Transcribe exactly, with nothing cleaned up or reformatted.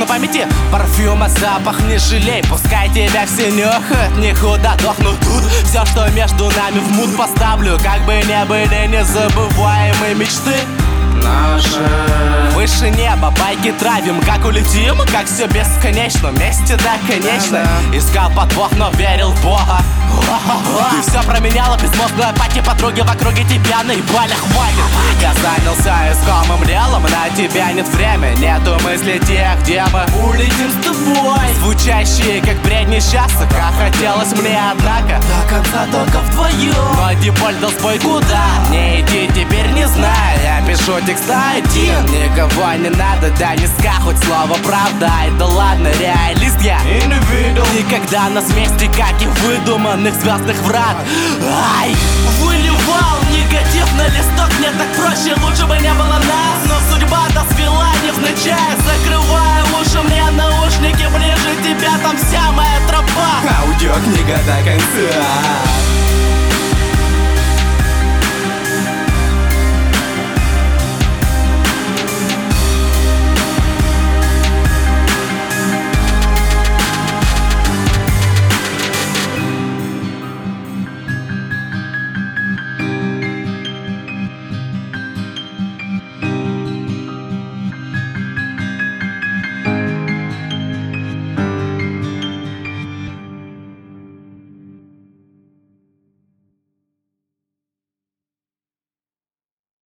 памяти парфюма запах не жалей. Пускай тебя все нюхают, никуда дохну тут. Все, что между нами в мут поставлю, как бы не были незабываемые мечты наши. Выше неба байки травим, как улетим, как все бесконечно. Вместе до конечно. Искал подвох, но верил в Бога. Ты все променяла, безмозглая пати. Подруги в округе тебя наебали, хватит. Я занялся искомым делом, на тебя нет времени. Нету мыслей тех, где мы улетим с тобой. Звучащие как бред несчастных, как хотелось мне, однако до конца только вдвоем. Но дипольт дал сбой, куда мне идти теперь не знаю. Я пишу текста один, никого не надо, да не ска, хоть слово правда. Ай, да ладно, реалист я и не видел никогда нас вместе, как и выдуманных звездных врат. Ай, выливал негатив на листок, мне так проще, лучше бы не было нас. Но судьба-то свела невзначай, закрывая уши мне наушники, ближе тебя там вся моя тропа. Аудиокнига до конца.